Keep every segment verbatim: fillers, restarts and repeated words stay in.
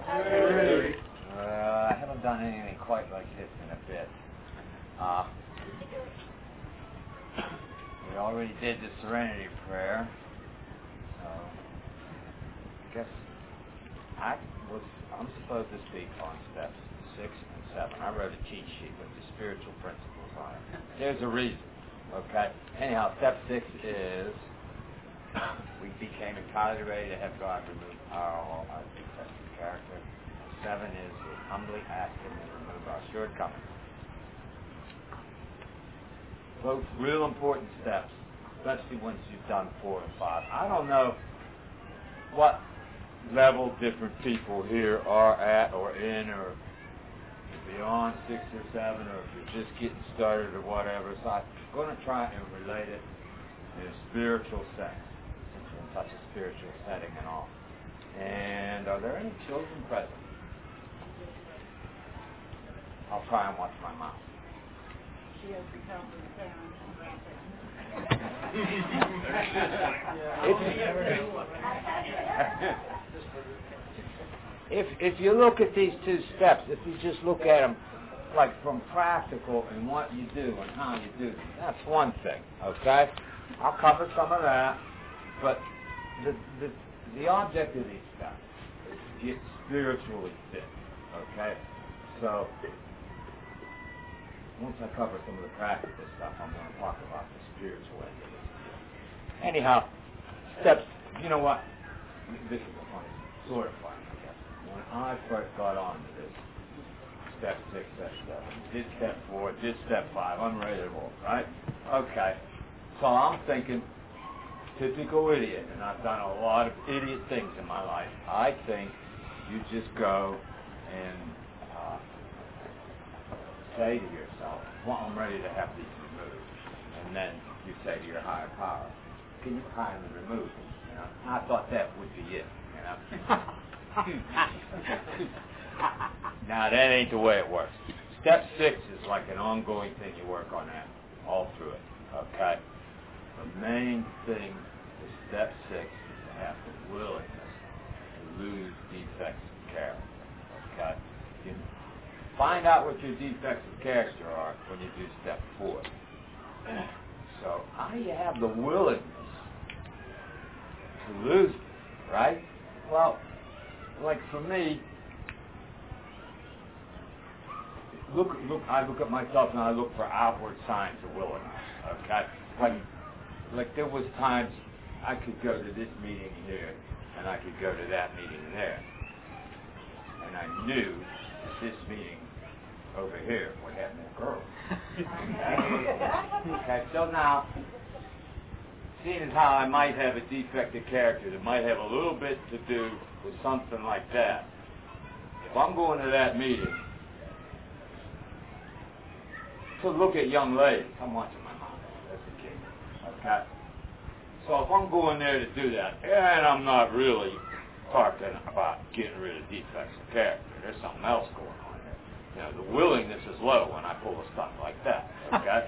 Uh, I haven't done anything quite like this in a bit. Uh, we already did the Serenity Prayer, so I guess I was, I'm supposed to speak on steps six and seven. I wrote a cheat sheet with the spiritual principles on it. There's a reason, okay? Anyhow, step six is we became entirely ready to have God remove our, our defective character. Seven is we humbly ask Him to remove our shortcomings. Both real important steps, especially once you've done four and five. I don't know what level different people here are at or in, or beyond six or seven, or if you're just getting started or whatever. So I'm going to try and relate it in a spiritual sense, since we're in such a spiritual setting and all. And are there any children present? I'll try and watch my mouth. She has become the parent and If if you look at these two steps, if you just look at them like from practical and what you do and how you do them, that's one thing, okay? I'll cover some of that, but the the the object of these steps is to get spiritually fit, okay? So once I cover some of the practical stuff, I'm going to talk about the spiritual end of this. Anyhow, steps, you know what? This is a funny, sort of funny, I guess. When I first got on to this, step six, step seven, did step four, did step five, I'm ready to roll, right? Okay. So I'm thinking, typical idiot, and I've done a lot of idiot things in my life. I think you just go and uh, say to yourself, well, I'm ready to have these removed. And then you say to your higher power, can you kindly remove them? You know? I thought that would be it. You know? Now, that ain't the way it works. Step six is like an ongoing thing. You work on that all through it. Okay? The main thing with step six is to have the willingness to lose defects of character. Okay? You find out what your defects of character are when you do step four. So how do you have the willingness to lose them, right? Well, like for me, look, look. I look at myself and I look for outward signs of willingness. Okay, like, like there was times I could go to this meeting here and I could go to that meeting there, and I knew that this meeting over here would have more girls. Okay? Okay, so now, seeing as how I might have a defective character that might have a little bit to do with something like that, if I'm going to that meeting to look at young ladies, I'm watching my mom as a kid, okay? So if I'm going there to do that, and I'm not really talking about getting rid of defects of character, there's something else going on. You know, the willingness is low when I pull a stunt like that, okay?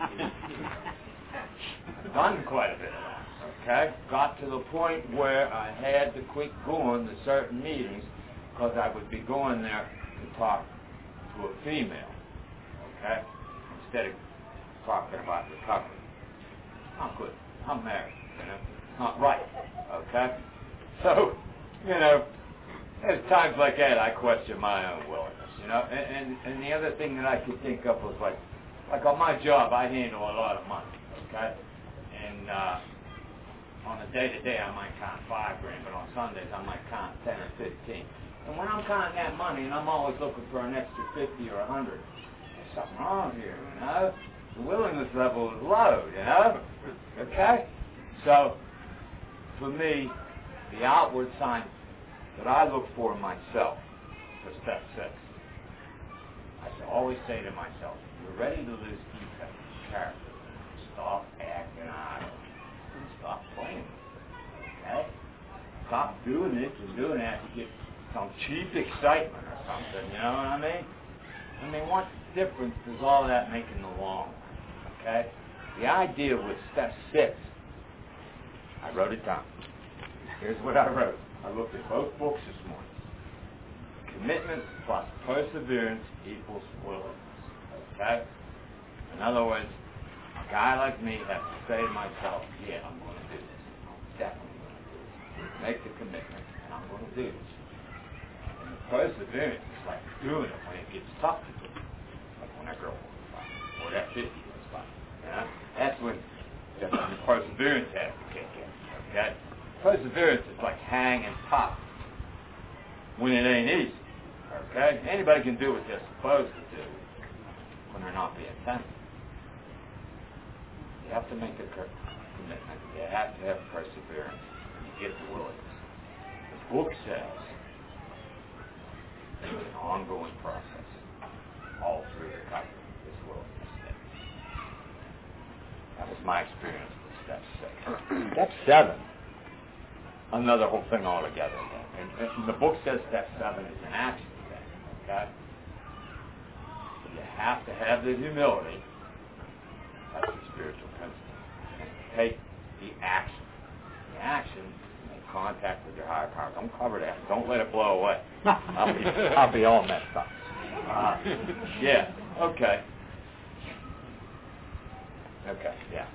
I've done quite a bit of that, okay? Got to the point where I had to quit going to certain meetings because I would be going there to talk to a female, okay? Instead of talking about recovery. Not good. I'm married, you know? Not right, okay? So, you know, there's times like that I question my own willingness. You know, and, and and the other thing that I could think of was like, like on my job, I handle a lot of money, okay? And uh, on a day-to-day, I might count five grand, but on Sundays, I might count ten or fifteen. And when I'm counting that money, and I'm always looking for an extra fifty or a hundred, there's something wrong here, you know? The willingness level is low, you know? Okay? So, for me, the outward sign that I look for in myself for step six, I should always say to myself, you're ready to lose defect of character. Stop acting idle. Stop playing. Okay? Stop doing this and doing that to get some cheap excitement or something, you know what I mean? I mean, what difference does all that make in the long run? Okay? The idea with step six, I wrote it down. Here's what I wrote. I looked at both books this morning. commitment plus perseverance equals willingness. Okay? In other words, a guy like me has to say to myself, yeah, I'm going to do this. I'm definitely going to do this. Make the commitment, and I'm going to do this. And the perseverance is like doing it when it gets tough to do. Like when that girl was five, or that fifty was five. You know? That's when the, the perseverance has to kick in. Okay? Perseverance is like hanging tough when it ain't easy. Okay? Anybody can do what they're supposed to do when they're not being tempted. You have to make a commitment. You have to have perseverance. You get the willingness. The book says it's an ongoing process all through recovery, this willingness thing. That was my experience with step six. Step seven, another whole thing altogether. And, and the book says step seven is an action thing, okay? You have to have the humility. That's the spiritual principle. And take the action. The action, make contact with your higher power. Don't cover that. Don't let it blow away. I'll be, I'll be all messed up. Uh, yeah. Okay. Okay. Yeah.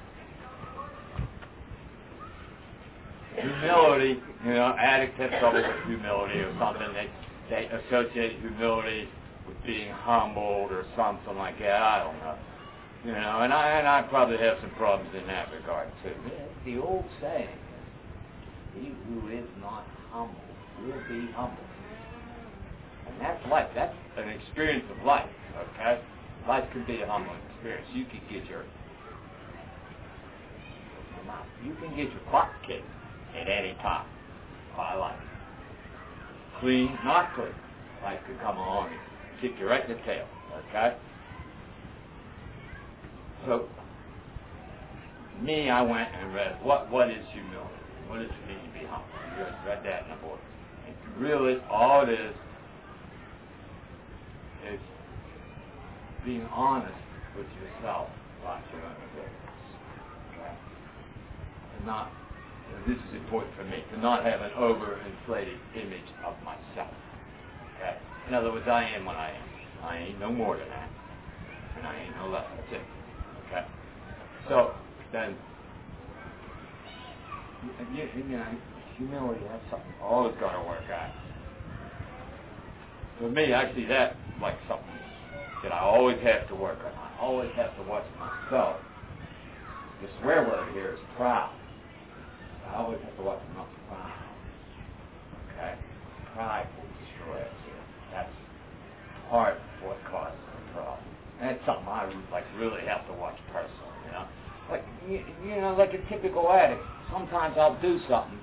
Humility. You know, addicts have trouble with humility or something. They they associate humility with being humbled or something like that. I don't know. You know, and I and I probably have some problems in that regard too. The old saying is, "He who is not humble will be humble," and that's life. That's an experience of life. Okay, life can be a humbling experience. You can get your you can get your butt kicked at any time by life. Clean, not clean. Life could come along and kick you right in the tail. Okay. So, me, I went and read, what what is humility? What does it mean to be humble? You read that in the book. And really, all it is, is being honest with yourself about your own abilities. Okay? And not, and this is important for me, to not have an overinflated image of myself. Okay? In other words, I am what I am. I ain't no more than that. And I ain't no less. That's it. Okay. So then, you, you know, humility, that's something always got to work out. For me, I see that like something that I always have to work on. I always have to watch myself. The swear word here is proud. I always have to watch my proud. Okay? Pride will destroy us. That's part of what causes the problem. And it's something I like really have to watch personally, you know. Like you, you know, like a typical addict. Sometimes I'll do something.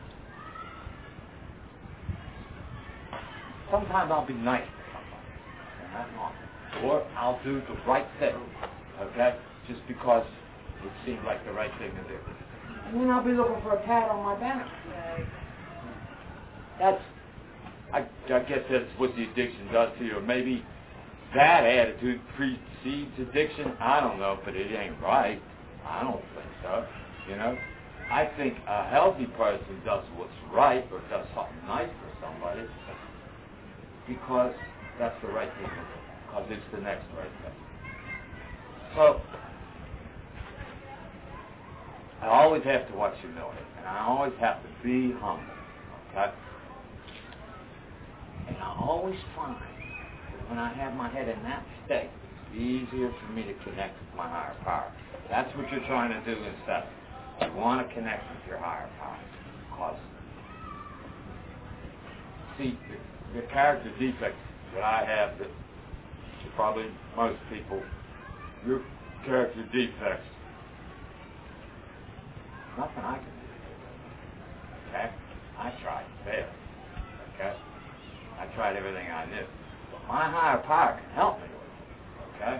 Sometimes I'll be nice to somebody, and that's not. Or I'll do the right thing, okay, just because it seems like the right thing to do. And then I'll be looking for a pat on my back. That's, I, I guess that's what the addiction does to you. Or maybe that attitude precedes addiction. I don't know, but it ain't right. I don't think so. You know, I think a healthy person does what's right or does something nice for somebody because that's the right thing to do, because it's the next right thing. So I always have to watch humility, and I always have to be humble. Okay, and I always find that when I have my head in that state, it's easier for me to connect with my higher power. That's what you're trying to do instead. You want to connect with your higher power. Because, see, the, the character defects that I have, that probably most people, your character defects, nothing I can do. Okay? I tried, failed. Okay? I tried everything I knew. But my higher power can help me with it. Okay?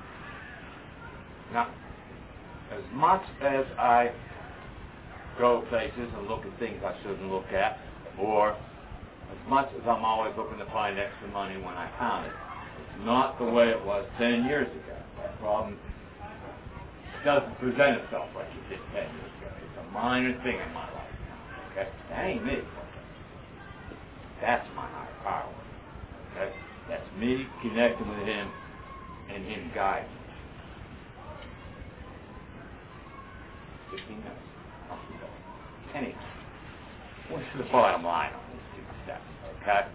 Now, as much as I go places and look at things I shouldn't look at, or as much as I'm always looking to find extra money when I count it, it's not the way it was ten years ago. That problem doesn't present itself like it did ten years ago. It's a minor thing in my life now. Okay? That ain't me. That's my higher power. Okay? me connecting with him and him guiding me. fifteen minutes. Off we go. Anyway, what's the bottom line on these two steps, okay?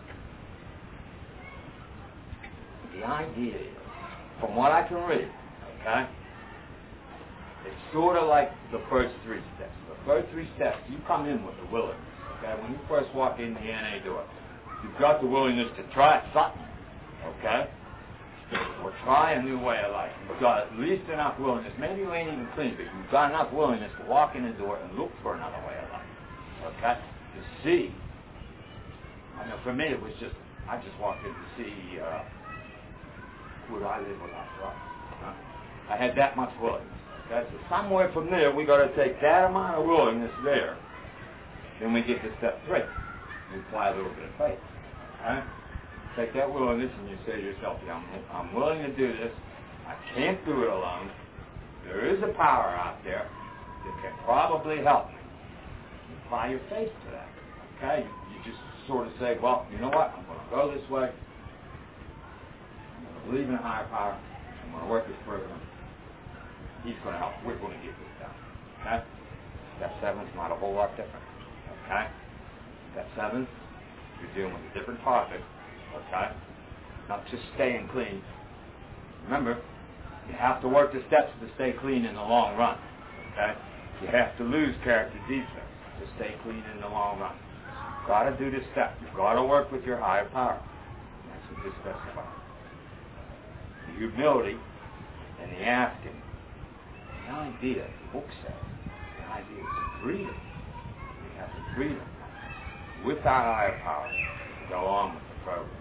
The idea is, from what I can read, okay, it's sort of like the first three steps. The first three steps, you come in with the willingness, okay? When you first walk in the N A door, you've got the willingness to try something, okay? Or try a new way of life. You've got at least enough willingness. Maybe you ain't even clean, but you've got enough willingness to walk in the door and look for another way of life, okay? To see. I know for me it was just, I just walked in to see, uh, would I live without drugs? Huh? I had that much willingness. Okay? So somewhere from there, we got to take that amount of willingness there. Then we get to step three. We apply a little bit of faith. Okay? Take that willingness and you say to yourself, yeah, I'm, I'm willing to do this. I can't do it alone. There is a power out there that can probably help me. You apply your faith to that. Okay? You, you just sort of say, well, you know what? I'm going to go this way. Believe in a higher power. I'm going to work this program. He's going to help. We're going to get this done. Okay? Step seven is not a whole lot different. Okay? Step seven, you're dealing with a different topic. Okay? Not just staying clean. Remember, you have to work the steps to stay clean in the long run. Okay? You have to lose character defects to stay clean in the long run. You've got to do this step. You've got to work with your higher power. That's what this step's about. The humility and the asking. The idea, the book says, the idea is freedom. We have the freedom with our higher power to go on with the program.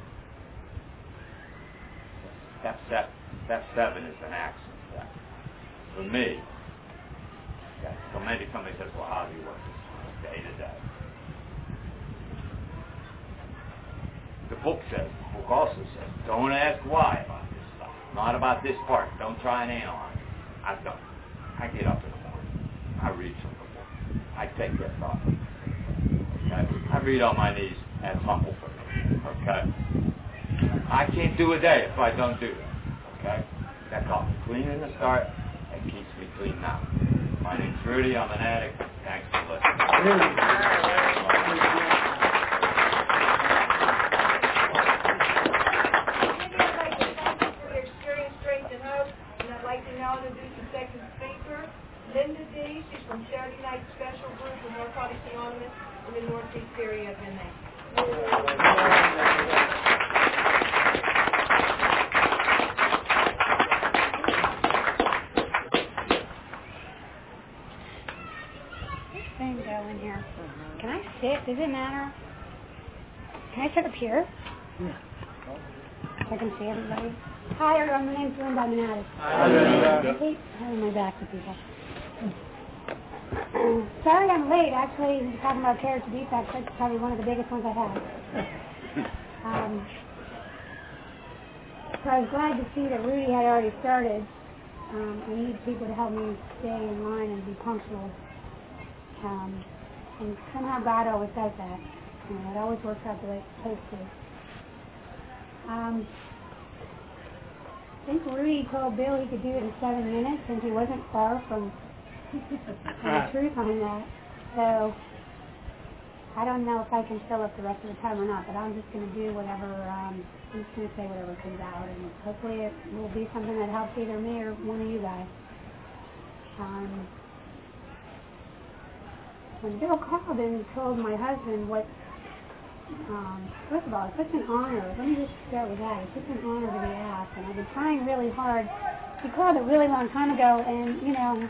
Step, step, step seven is an action step. For me, yeah, so maybe somebody says, well, how do you work this day to day? The book says, the book also says, don't ask why about this stuff. Not about this part. Don't try and analyze it. I don't. I get up in the morning. I read from the book. I take that thought. Okay? I read on my knees. That's humble for me. Okay? I can't do a day if I don't do that. Okay? That got me clean in the start. That keeps me clean now. My name's Rudy. I'm an addict. Thanks for listening. Now introduce the second speaker, Linda D. She's from Saturday Night Special Group with Narcotics Anonymous in the Northeast area of N A. This thing go in here. Can I sit? Does it matter? Can I sit up here? Yeah. So I can see everybody. Hi, everyone. My name's Linda. I'm an addict. Hi, Linda. I hate having my back to people. Sorry I'm late. Actually, talking about character defects, that's probably one of the biggest ones I've had. Um, so I was glad to see that Rudy had already started. Um, I need people to help me stay in line and be punctual. Um, and somehow God always does that. You know, it always works out the way it's supposed to. Um, I think Rudy told Bill he could do it in seven minutes, and he wasn't far from, from the truth on that. So I don't know if I can fill up the rest of the time or not, but I'm just going to do whatever, um, I'm just going to say whatever comes out, and hopefully it will be something that helps either me or one of you guys. Um, when Bill called and told my husband what, Um, first of all, it's such an honor. Let me just start with that. It's such an honor to be asked, and I've been trying really hard. He called a really long time ago, and, you know,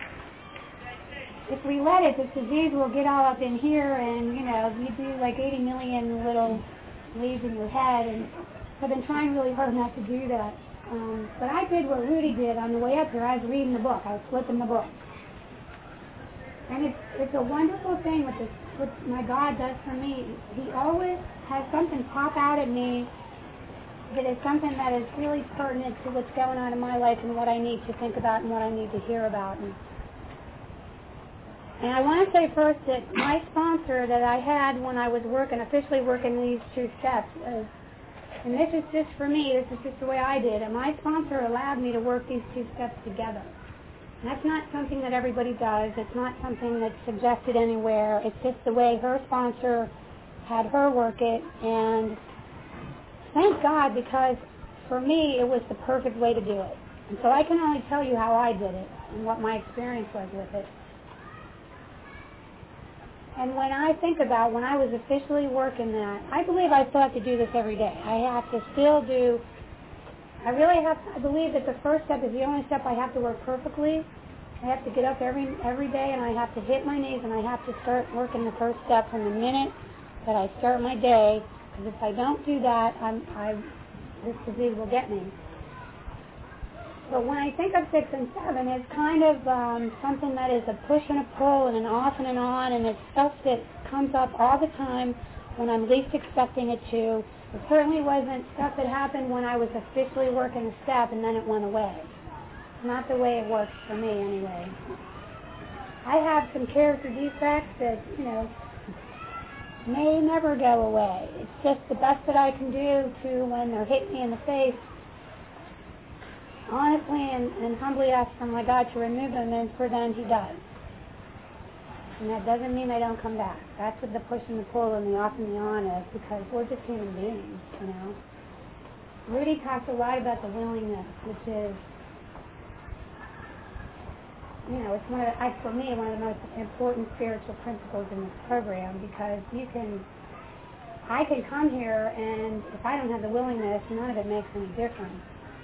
if we let it, this disease will get all up in here, and, you know, you do like eighty million little leads in your head, and I've been trying really hard not to do that. Um, but I did what Rudy did on the way up here. I was reading the book. I was flipping the book. And it's, it's a wonderful thing with this, what my God does for me. He always has something pop out at me that is something that is really pertinent to what's going on in my life and what I need to think about and what I need to hear about. And, and I want to say first that my sponsor that I had when I was working, officially working these two steps, is And this is just for me, this is just the way I did it. My sponsor allowed me to work these two steps together. And that's not something that everybody does. It's not something that's suggested anywhere. It's just the way her sponsor had her work it. And thank God, because for me, it was the perfect way to do it. And so I can only tell you how I did it and what my experience was with it. And when I think about when I was officially working that, I believe I still have to do this every day. I have to still do, I really have, I believe that the first step is the only step I have to work perfectly. I have to get up every every day and I have to hit my knees and I have to start working the first step from the minute that I start my day. Because if I don't do that, I'm, I, this disease will get me. But when I think of six and seven, it's kind of um, something that is a push and a pull and an off and an on, and it's stuff that comes up all the time when I'm least expecting it to. It certainly wasn't stuff that happened when I was officially working the step and then it went away. Not the way it works for me, anyway. I have some character defects that, you know, may never go away. It's just the best that I can do to, when they're hitting me in the face, honestly and, and humbly ask for my God to remove them, and for them He does. And that doesn't mean they don't come back. That's what the push and the pull and the off and the on is, because we're just human beings, you know. Rudy talks a lot about the willingness, which is, you know, it's one of the, I, for me, one of the most important spiritual principles in this program, because you can, I can come here, and if I don't have the willingness, none of it makes any difference.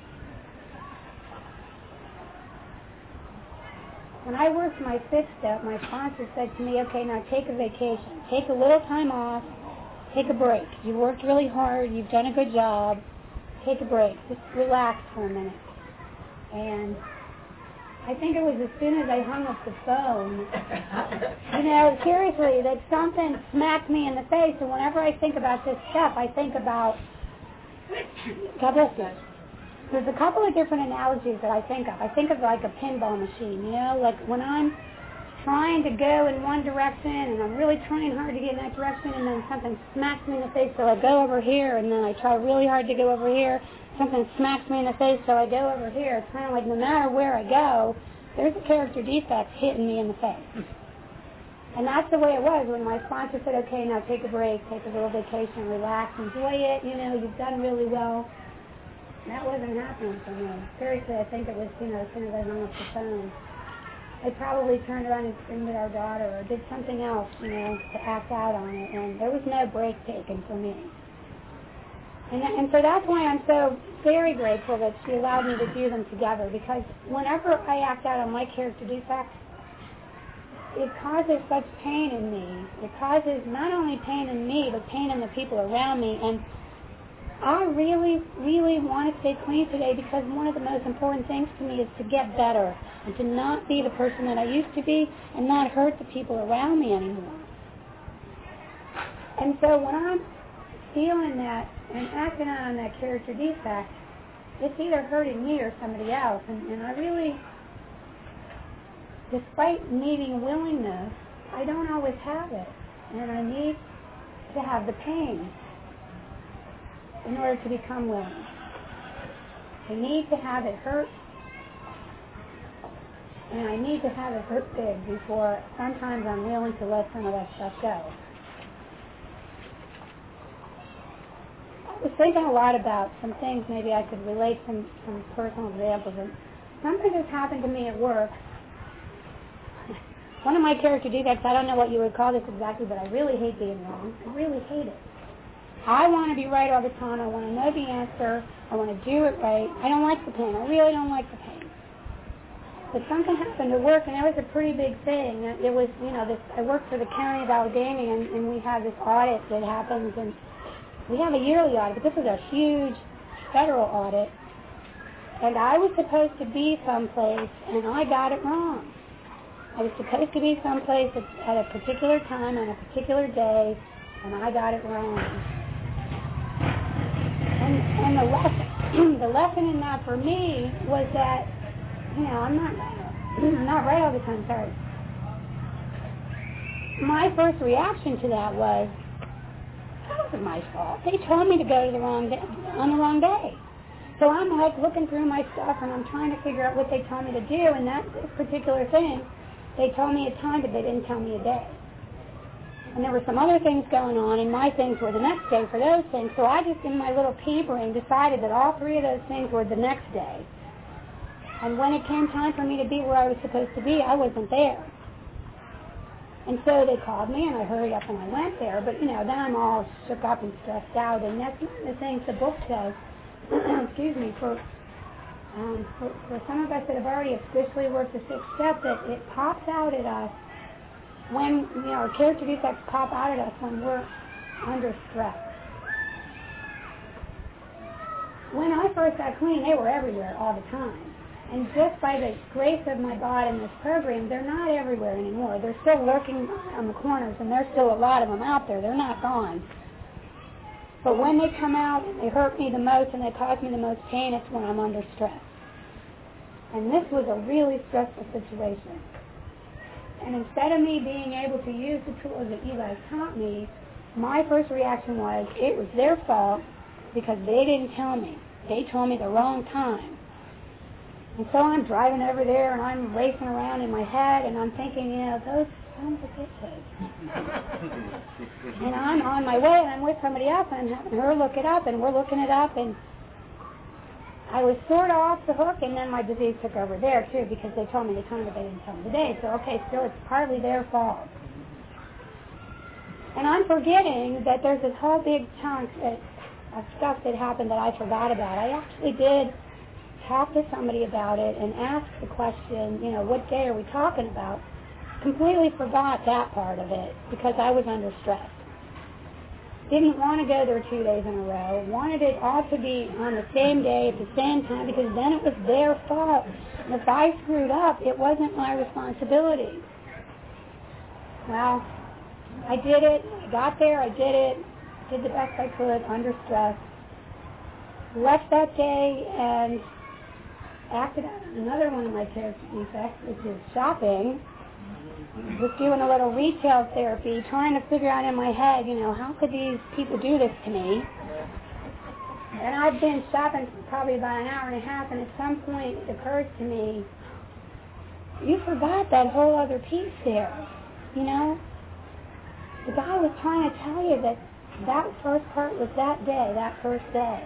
When I worked my fifth step, my sponsor said to me, okay, now take a vacation. Take a little time off. Take a break. You worked really hard. You've done a good job. Take a break. Just relax for a minute. And I think it was as soon as I hung up the phone, you know, seriously, that something smacked me in the face. And whenever I think about this step, I think about, God bless you. There's a couple of different analogies that I think of. I think of like a pinball machine, you know, like when I'm trying to go in one direction and I'm really trying hard to get in that direction, and then something smacks me in the face, so I go over here, and then I try really hard to go over here, something smacks me in the face, so I go over here. It's kind of like no matter where I go, there's a character defect hitting me in the face. And that's the way it was when my sponsor said, okay, now take a break, take a little vacation, relax, enjoy it, you know, you've done really well. That wasn't happening for me. Seriously, I think it was, you know, as soon as I hung up the phone, I probably turned around and screamed at our daughter or did something else, you know, to act out on it. And there was no break taken for me. And, and so that's why I'm so very grateful that she allowed me to do them together, because whenever I act out on my character defects, it causes such pain in me. It causes not only pain in me, but pain in the people around me. And I really, really want to stay clean today, because one of the most important things to me is to get better and to not be the person that I used to be and not hurt the people around me anymore. And so when I'm feeling that and acting out on that character defect, it's either hurting me or somebody else. And, and I really, despite needing willingness, I don't always have it. And I need to have the pain in order to become willing. I need to have it hurt, and I need to have it hurt big before sometimes I'm willing to let some of that stuff go. I was thinking a lot about some things maybe I could relate some, some personal examples. And something that's happened to me at work. One of my character defects, I don't know what you would call this exactly, but I really hate being wrong. I really hate it. I want to be right all the time. I want to know the answer. I want to do it right. I don't like the pain. I really don't like the pain. But something happened at work, and that was a pretty big thing. It was, you know, this. I worked for the county of Allegheny, and, and we have this audit that happens, and we have a yearly audit, but this is a huge federal audit. And I was supposed to be someplace, and I got it wrong. I was supposed to be someplace at, at a particular time on a particular day, and I got it wrong. And, and the lesson, the lesson in that for me was that, you know, I'm not, I'm not right all the time. Sorry. My first reaction to that was, wasn't my fault. They told me to go to the wrong day, on the wrong day. So I'm like looking through my stuff and I'm trying to figure out what they told me to do. And that particular thing, they told me a time, but they didn't tell me a day. And there were some other things going on, and my things were the next day for those things. So I just, in my little pea brain, decided that all three of those things were the next day. And when it came time for me to be where I was supposed to be, I wasn't there. And so they called me, and I hurried up and I went there. But, you know, then I'm all shook up and stressed out. And that's one of the things the book says, excuse me, for, um, for, for some of us that have already officially worked the sixth step, that it pops out at us when, you know, our character defects pop out at us when we're under stress. When I first got clean, they were everywhere all the time. And just by the grace of my God and this program, they're not everywhere anymore. They're still lurking on the corners, and there's still a lot of them out there. They're not gone. But when they come out and they hurt me the most and they cause me the most pain, it's when I'm under stress. And this was a really stressful situation. And instead of me being able to use the tools that you guys taught me, my first reaction was it was their fault because they didn't tell me. They told me the wrong time. And so I'm driving over there and I'm racing around in my head and I'm thinking, you know, those sons of bitches. And I'm on my way and I'm with somebody else and I'm having her look it up and we're looking it up, and I was sort of off the hook, and then my disease took over there too because they told me the time but they didn't tell me the day. So okay, still it's partly their fault. And I'm forgetting that there's this whole big chunk of stuff that happened that I forgot about. I actually did talk to somebody about it and ask the question, you know, what day are we talking about? Completely forgot that part of it because I was under stress. Didn't want to go there two days in a row. Wanted it all to be on the same day at the same time because then it was their fault. And if I screwed up, it wasn't my responsibility. Well, I did it. I got there. I did it. Did the best I could under stress. Left that day and acted out another one of my character defects, which is shopping. Was doing a little retail therapy, trying to figure out in my head, you know, how could these people do this to me? And I've been shopping for probably about an hour and a half, and at some point it occurs to me, you forgot that whole other piece there, you know? The guy was trying to tell you that that first part was that day, that first day.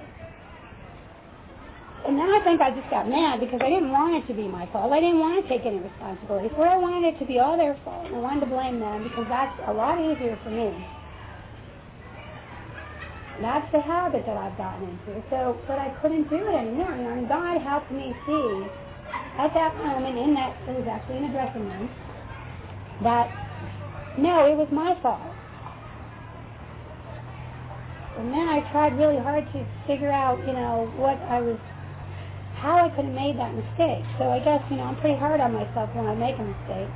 And then I think I just got mad because I didn't want it to be my fault. I didn't want to take any responsibility for it. I wanted it to be all their fault. And I wanted to blame them because that's a lot easier for me. That's the habit that I've gotten into. So, but I couldn't do it anymore. You know, and God helped me see at that moment, in that, it was actually in a dressing room, that no, it was my fault. And then I tried really hard to figure out, you know, what I was, how I could have made that mistake. So I guess, you know, I'm pretty hard on myself when I make a mistake.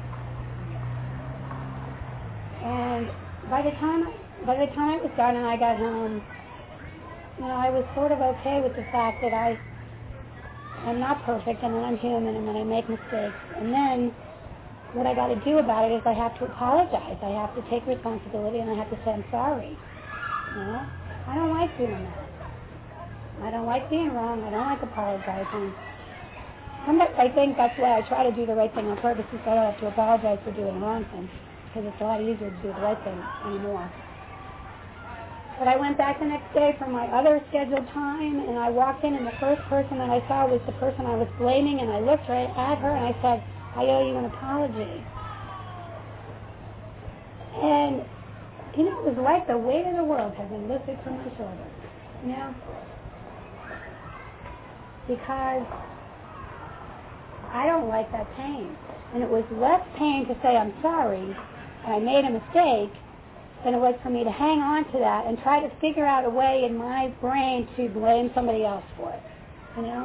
And by the time, by the time it was done and I got home, you know, I was sort of okay with the fact that I, I'm not perfect and that I'm human and that I make mistakes. And then what I got to do about it is I have to apologize. I have to take responsibility and I have to say I'm sorry. You know, I don't like doing that. I don't like being wrong. I don't like apologizing. Sometimes I think that's why I try to do the right thing on purpose, so I don't have to apologize for doing the wrong thing, because it's a lot easier to do the right thing anymore. But I went back the next day for my other scheduled time, and I walked in, and the first person that I saw was the person I was blaming, and I looked right at her, and I said, I owe you an apology. And, you know, it was like the weight of the world had been lifted from my shoulders, you know? Because I don't like that pain. And it was less pain to say I'm sorry and I made a mistake than it was for me to hang on to that and try to figure out a way in my brain to blame somebody else for it. You know?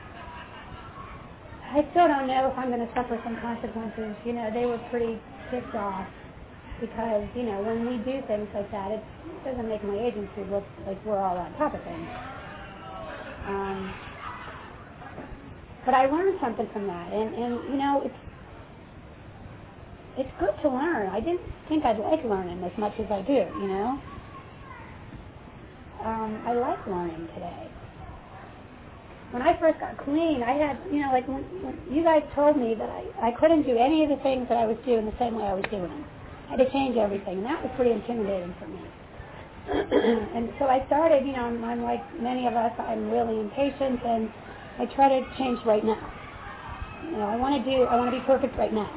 I still don't know if I'm going to suffer some consequences. You know, they were pretty ticked off because, you know, when we do things like that, it doesn't make my agency look like we're all on top of things. Um... But I learned something from that, and, and you know, it's it's good to learn. I didn't think I'd like learning as much as I do, you know. um, I like learning today. When I first got clean, I had, you know, like when, when you guys told me that I, I couldn't do any of the things that I was doing the same way I was doing them. I had to change everything, and that was pretty intimidating for me. And so I started, you know, I'm, I'm like many of us, I'm really impatient, and I try to change right now. You know, I want to do, I want to be perfect right now.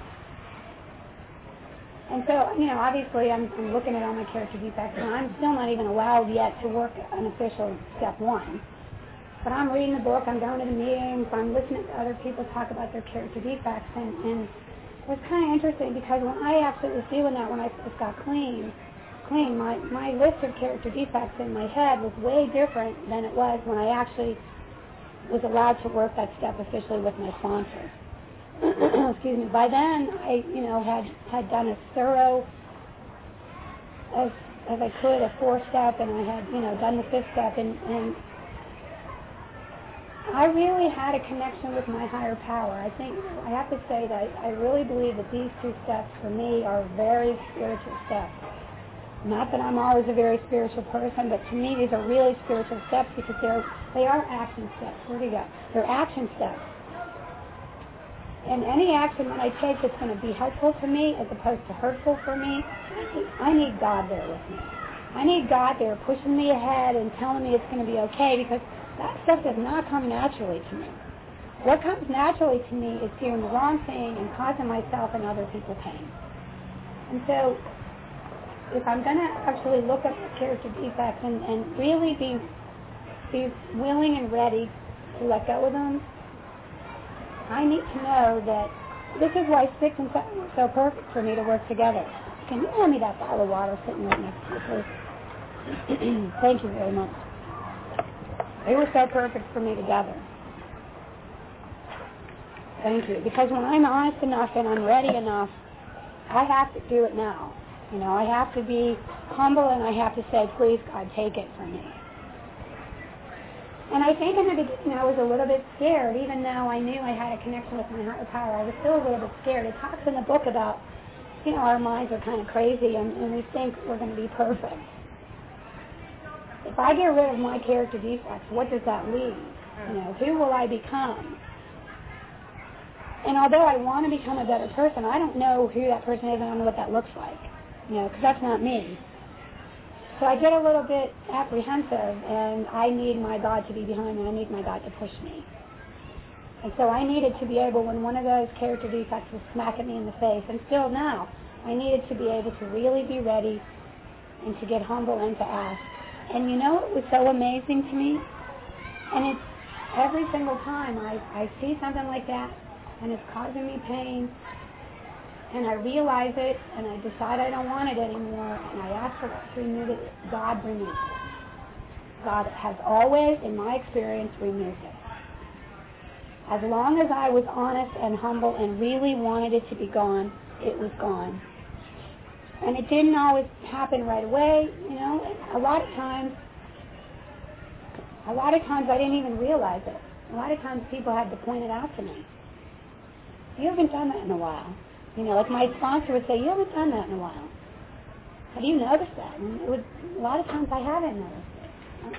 And so, you know, obviously I'm, I'm looking at all my character defects, and I'm still not even allowed yet to work an official step one. But I'm reading the book, I'm going to the meetings, I'm listening to other people talk about their character defects, and, and it was kind of interesting because when I actually was doing that when I first got clean, clean, my, my list of character defects in my head was way different than it was when I actually was allowed to work that step officially with my sponsor. Excuse me. By then, I, you know, had, had done as thorough as, as I could, a four-step, and I had, you know, done the fifth step, and, and I really had a connection with my higher power. I think, I have to say that I really believe that these two steps for me are very spiritual steps. Not that I'm always a very spiritual person, but to me these are really spiritual steps because they're, they are action steps. Where do you go? They're action steps. And any action that I take that's going to be helpful to me as opposed to hurtful for me, I need God there with me. I need God there pushing me ahead and telling me it's going to be okay because that stuff does not come naturally to me. What comes naturally to me is doing the wrong thing and causing myself and other people pain. And so if I'm going to actually look at the character defects and, and really be, be willing and ready to let go of them, I need to know that this is why six and seven are so perfect for me to work together. Can you hand me that bottle of water sitting right next to you, please? Thank you very much. They were so perfect for me together. Thank you. Because when I'm honest enough and I'm ready enough, I have to do it now. You know, I have to be humble and I have to say, please, God, take it from me. And I think in the beginning I was a little bit scared, even though I knew I had a connection with my higher power. I was still a little bit scared. It talks in the book about, you know, our minds are kind of crazy and, and we think we're going to be perfect. If I get rid of my character defects, what does that leave? You know, who will I become? And although I want to become a better person, I don't know who that person is and I don't know what that looks like. You know, because that's not me. So I get a little bit apprehensive, and I need my God to be behind me. I need my God to push me. And so I needed to be able, when one of those character defects was smacking me in the face, and still now, I needed to be able to really be ready and to get humble and to ask. And you know what was so amazing to me? And it's every single time I, I see something like that, and it's causing me pain, and I realize it, and I decide I don't want it anymore, and I ask for God to remove it, God removes it. God has always, in my experience, removed it. As long as I was honest and humble and really wanted it to be gone, it was gone. And it didn't always happen right away, you know. A lot of times, a lot of times I didn't even realize it. A lot of times people had to point it out to me. You haven't done that in a while. You know, like my sponsor would say, you haven't done that in a while. Have you noticed that? And it would, a lot of times I haven't noticed it.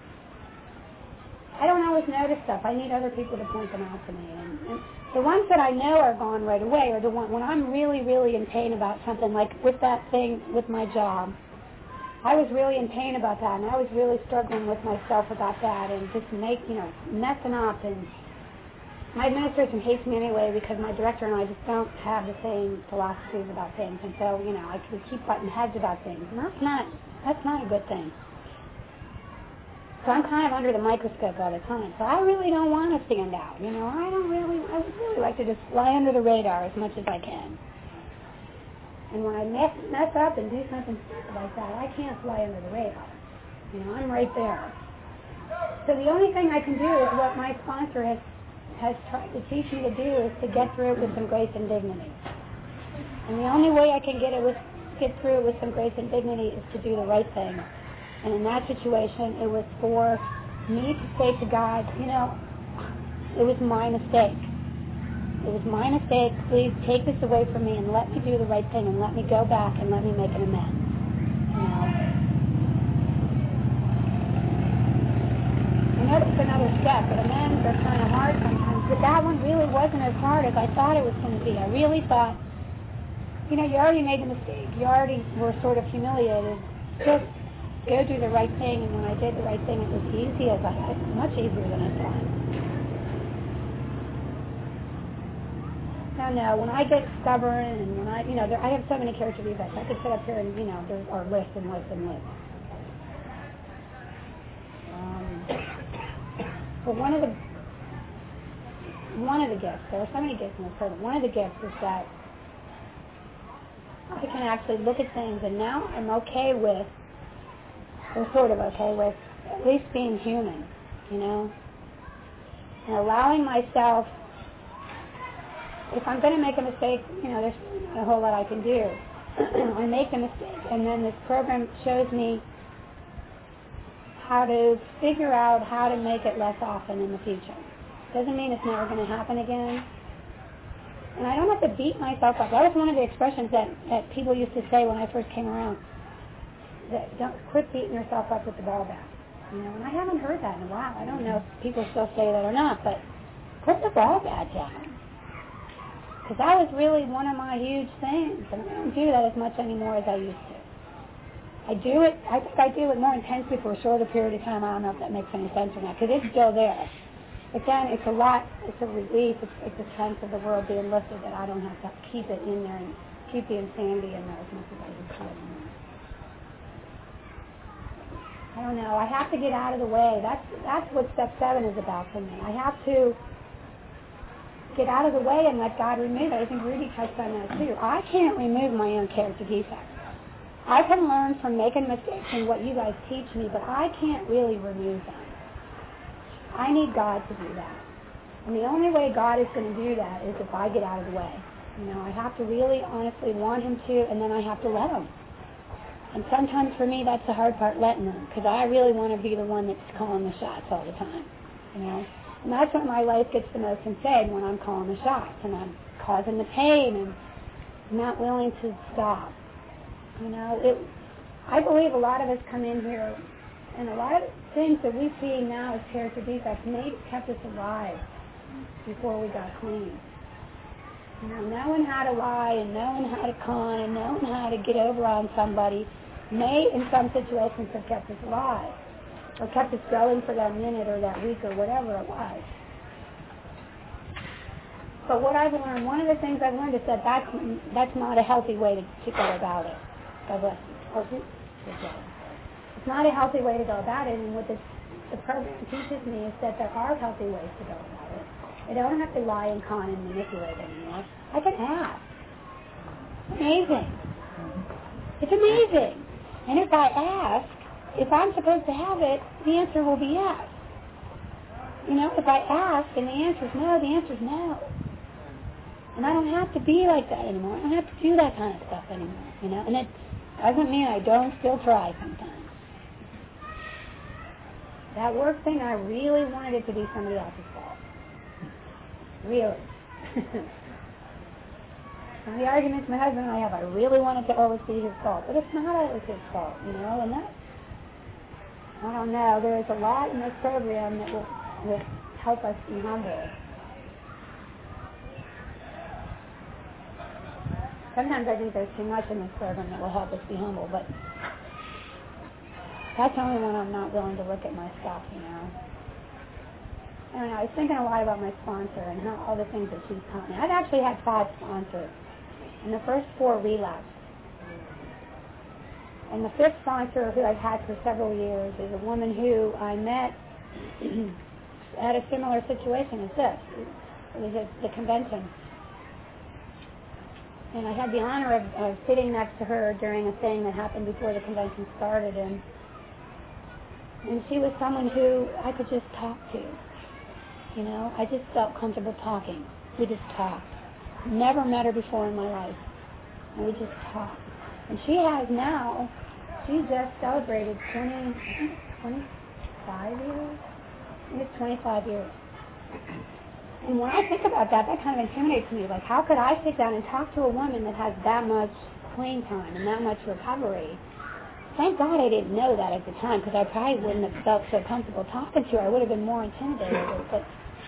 I don't always notice stuff. I need other people to point them out to me. And, and the ones that I know are gone right away are the ones, when I'm really, really in pain about something, like with that thing with my job. I was really in pain about that, and I was really struggling with myself about that, and just make, you know, messing up. And my administration hates me anyway because my director and I just don't have the same philosophies about things, and so, you know, I we keep butting heads about things, and that's not that's not a good thing. So I'm kind of under the microscope all the time. So I really don't want to stand out. You know, I don't really, I would really like to just fly under the radar as much as I can. And when I mess, mess up and do something stupid like that, I can't fly under the radar. You know, I'm right there. So the only thing I can do is what my sponsor has, has tried to teach me to do is to get through it with some grace and dignity. And the only way I can get it with, get through it with some grace and dignity is to do the right thing. And in that situation, it was for me to say to God, you know, it was my mistake. It was my mistake. Please take this away from me and let me do the right thing and let me go back and let me make an amends. You know? get, but amends are kind of hard sometimes. But that one really wasn't as hard as I thought it was going to be. I really thought, you know, you already made the mistake. You already were sort of humiliated. Just go do the right thing. And when I did the right thing, it was easy as I, much easier than I thought. Now, no, when I get stubborn and when I, you know, there, I have so many character defects. I could sit up here and, you know, there are lists and lists and lists. Um, but one of the one of the gifts, there are so many gifts in this program. One of the gifts is that I can actually look at things, and now I'm okay with, or sort of okay with, at least being human, you know, and allowing myself. If I'm going to make a mistake, you know, there's not a whole lot I can do. I make a mistake, and then this program shows me how to figure out how to make it less often in the future. Doesn't mean it's never going to happen again. And I don't have to beat myself up. That was one of the expressions that, that people used to say when I first came around. That don't quit beating yourself up with the ball bat. You know, and I haven't heard that in a while. I don't know if people still say that or not, but put the ball bat down. Because that was really one of my huge things, and I don't do that as much anymore as I used to. I do it, I think I do it more intensely for a shorter period of time. I don't know if that makes any sense or not, because it's still there. But then it's a lot, it's a relief, it's, it's a sense of the world being lifted that I don't have to keep it in there and keep the insanity in there as much as I used to. I don't know, I have to get out of the way. That's, that's what step seven is about for me. I have to get out of the way and let God remove it. I think Rudy touched on that too. I can't remove my own character defects. I can learn from making mistakes and what you guys teach me, but I can't really remove them. I need God to do that. And the only way God is going to do that is if I get out of the way. You know, I have to really honestly want him to, and then I have to let him. And sometimes for me that's the hard part, letting him, because I really want to be the one that's calling the shots all the time. You know? And that's when my life gets the most insane, when I'm calling the shots and I'm causing the pain and not willing to stop. You know, it, I believe a lot of us come in here, and a lot of things that we see now as character defects made kept us alive before we got clean. You know, knowing how to lie and knowing how to con and knowing how to get over on somebody may, in some situations, have kept us alive, or kept us going for that minute or that week or whatever it was. But what I've learned, one of the things I've learned is that that's, that's not a healthy way to, to go about it. God bless you. It's not a healthy way to go about it, and what this, the program teaches me is that there are healthy ways to go about it. I don't have to lie and con and manipulate anymore. I can ask. It's amazing. It's amazing. And if I ask, if I'm supposed to have it, the answer will be yes. You know, if I ask and the answer is no, the answer is no. And I don't have to be like that anymore. I don't have to do that kind of stuff anymore. You know, and it doesn't mean I don't still try sometimes. That work thing, I really wanted it to be somebody else's fault. Really. And the arguments my husband and I have, I really want it to always be his fault. But it's not always his fault, you know, and that, I don't know, there is a lot in this program that will, will help us be humble. Sometimes I think there's too much in this program that will help us be humble, but that's the only one I'm not willing to look at my stuff, you know. I don't know, I was thinking a lot about my sponsor and how, all the things that she's taught me. I've actually had five sponsors, and the first four relapsed. And the fifth sponsor, who I've had for several years, is a woman who I met at a similar situation as this. It was at the convention. And I had the honor of, of sitting next to her during a thing that happened before the convention started, and and she was someone who I could just talk to. You know, I just felt comfortable talking. We just talked. Never met her before in my life. And we just talked. And she has now, she just celebrated twenty, twenty-five years? I think it's twenty-five years. And when I think about that, that kind of intimidates me. Like, how could I sit down and talk to a woman that has that much clean time and that much recovery Thank God I didn't know that at the time, because I probably wouldn't have felt so comfortable talking to her. I would have been more intimidated. But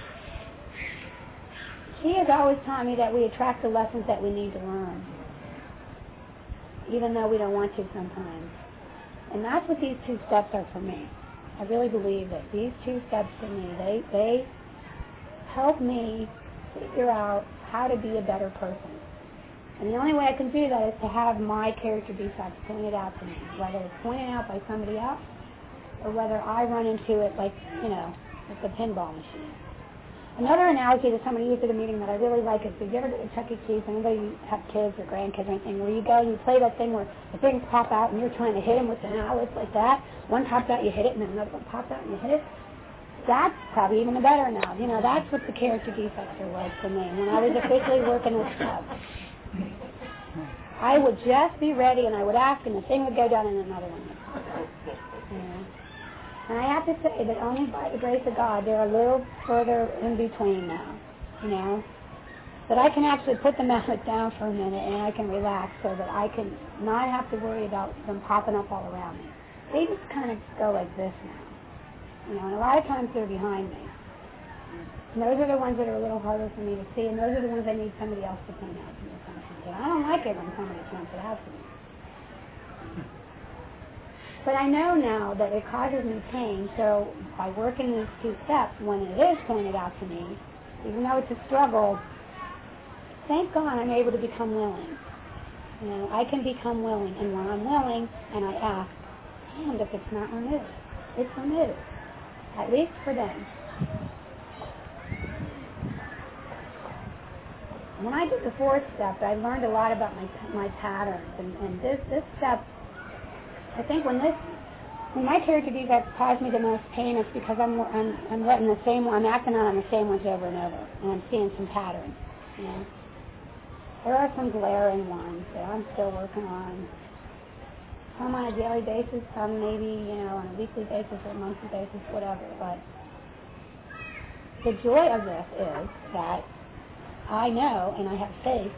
she has always taught me that we attract the lessons that we need to learn, even though we don't want to sometimes. And that's what these two steps are for me. I really believe that these two steps for me, they, they help me figure out how to be a better person. And the only way I can do that is to have my character defects pointed out to me, whether it's pointed out by somebody else or whether I run into it like, you know, with the pinball machine. Another analogy that somebody used at a meeting that I really like is, if you ever go to Chuck E. Cheese, anybody have kids or grandkids or anything, where you go and you play that thing where the things pop out and you're trying to hit them with the mallet like that. One pops out, you hit it, and then another one pops out and you hit it. That's probably even a better analogy. You know, that's what the character defects are like for me. When I was officially working with club, I would just be ready and I would ask and the thing would go down and another one would pop out. You know? And I have to say that only by the grace of God they're a little further in between now, you know, that I can actually put the mallet down for a minute and I can relax so that I can not have to worry about them popping up all around me. They just kind of go like this now, you know, and a lot of times they're behind me. And those are the ones that are a little harder for me to see, and those are the ones I need somebody else to point out to me. I don't like it when somebody points it out to me. But I know now that it causes me pain, so by working these two steps, when it is pointed out to me, even though it's a struggle, thank God I'm able to become willing. You know, I can become willing, and when I'm willing, and I ask, and if it's not removed, it's removed, at least for them. When I did the fourth step, I learned a lot about my my patterns, and, and this this step, I think when this when my character defects cause me the most pain, it's because I'm I'm I'm letting the same I'm acting out on the same ones over and over, and I'm seeing some patterns. You know, there are some glaring ones that I'm still working on. Some on a daily basis, some maybe you know on a weekly basis or a monthly basis, whatever. But the joy of this is that I know, and I have faith,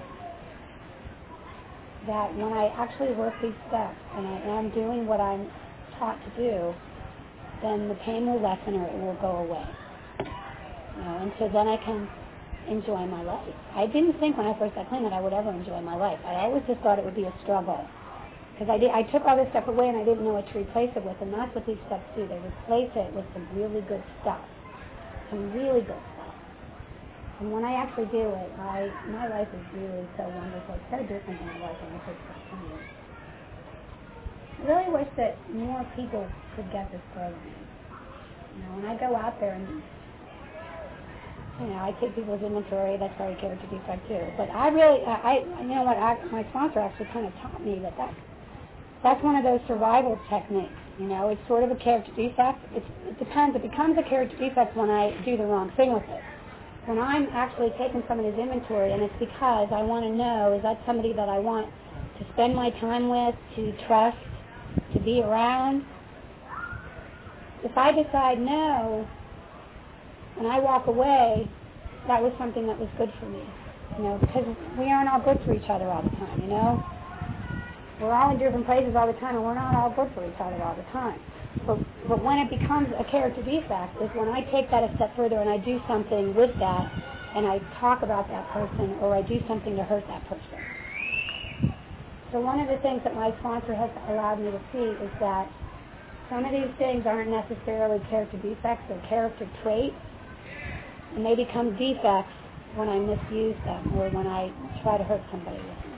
that when I actually work these steps and I am doing what I'm taught to do, then the pain will lessen or it will go away. You know, and so then I can enjoy my life. I didn't think when I first got clean that I would ever enjoy my life. I always just thought it would be a struggle. Because I, did, I took all this stuff away and I didn't know what to replace it with, and that's what these steps do. They replace it with some really good stuff. Some really good stuff. And when I actually do it, I, my life is really so wonderful. It's so different than it was when I first got clean. I really wish that more people could get this program. You know, when I go out there and, you know, I take people's inventory, that's very character defect too. But I really, I, I you know what, I, my sponsor actually kind of taught me that, that that's one of those survival techniques. You know, it's sort of a character defect. It's, it depends. It becomes a character defect when I do the wrong thing with it. When I'm actually taking somebody's inventory, and it's because I want to know, is that somebody that I want to spend my time with, to trust, to be around? If I decide no, and I walk away, that was something that was good for me. You know, because we aren't all good for each other all the time, you know? We're all in different places all the time, and we're not all good for each other all the time. But, but when it becomes a character defect is when I take that a step further and I do something with that, and I talk about that person, or I do something to hurt that person. So one of the things that my sponsor has allowed me to see is that some of these things aren't necessarily character defects, they're character traits, and they become defects when I misuse them or when I try to hurt somebody with them.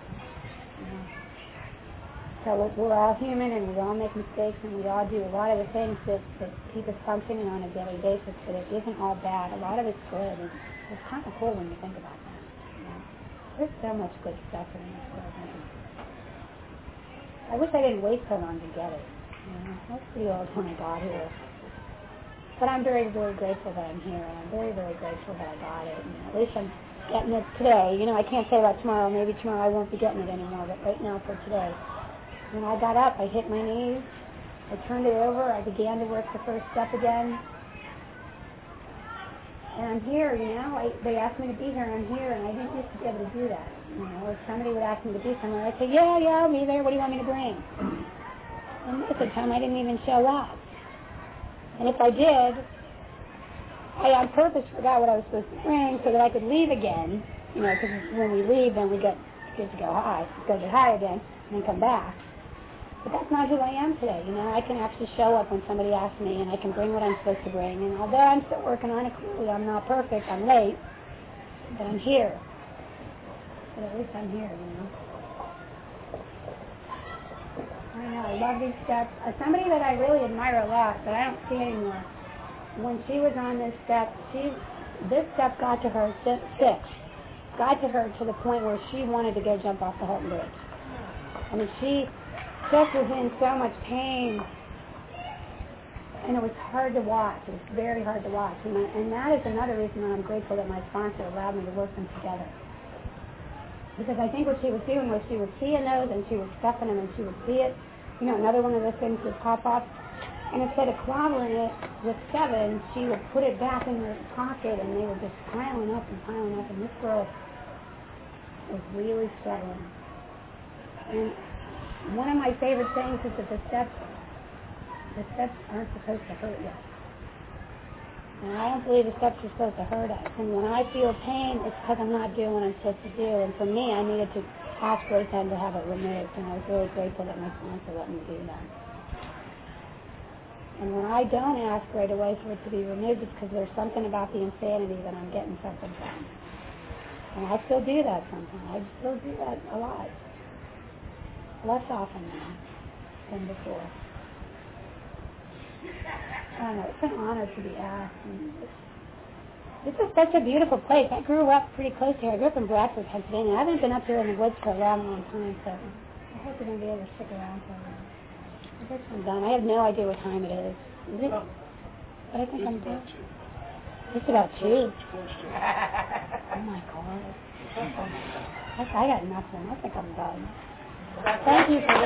So we're all human, and we all make mistakes, and we all do a lot of the things that, that keep us functioning on a daily basis, but it isn't all bad. A lot of it's good, and it's kind of cool when you think about that. You know? There's so much good stuff in this program. I wish I didn't wait so long to get it. You know? I was pretty old when I got here. But I'm very, very grateful that I'm here, and I'm very, very grateful that I got it. And at least I'm getting it today. You know, I can't say about tomorrow. Maybe tomorrow I won't be getting it anymore, but right now for today. When I got up, I hit my knees, I turned it over, I began to work the first step again. And I'm here, you know, I, they asked me to be here, and I'm here, and I didn't used to be able to do that. You know, if somebody would ask me to be somewhere, I'd say, yeah, yeah, I'll be there, what do you want me to bring? And most of the time I didn't even show up. And if I did, I on purpose forgot what I was supposed to bring so that I could leave again. You know, because when we leave, then we get, get to go high. Go get high again and then come back. But that's not who I am today. You know, I can actually show up when somebody asks me, and I can bring what I'm supposed to bring. And although I'm still working on it, clearly I'm not perfect. I'm late, but I'm here. But at least I'm here, you know. I know, I love these steps. Uh, somebody that I really admire a lot, but I don't see anymore. When she was on this step, she, this step got to her, six, got to her to the point where she wanted to go jump off the Holton Bridge. I mean, she just was in so much pain, and it was hard to watch. It was very hard to watch, and, I, and that is another reason that I'm grateful that my sponsor allowed me to work them together. Because I think what she was doing was she was seeing those, and she was stuffing them, and she would see it. You know, another one of those things would pop up, and instead of clobbering it with seven, she would put it back in her pocket, and they were just piling up and piling up, and this girl was really struggling. And one of my favorite things is that the steps, the steps aren't supposed to hurt you. And I don't believe the steps are supposed to hurt us. And when I feel pain, it's because I'm not doing what I'm supposed to do. And for me, I needed to ask Grace Ann to have it removed, and I was really grateful that my sponsor let me do that. And when I don't ask right away for it to be removed, it's because there's something about the insanity that I'm getting something from. And I still do that sometimes. I still do that a lot. Less often now than before. I don't know, it's an honor to be asked. And this, this is such a beautiful place. I grew up pretty close here. I grew up in Bradford, Pennsylvania. I haven't been up here in the woods for a long, long time, so I hope you're going to be able to stick around for a while. I guess I'm done. I have no idea what time it is. Is it? But I think I'm done. It's about two. Oh my God. I, I got nothing. I think I'm done. Thank you for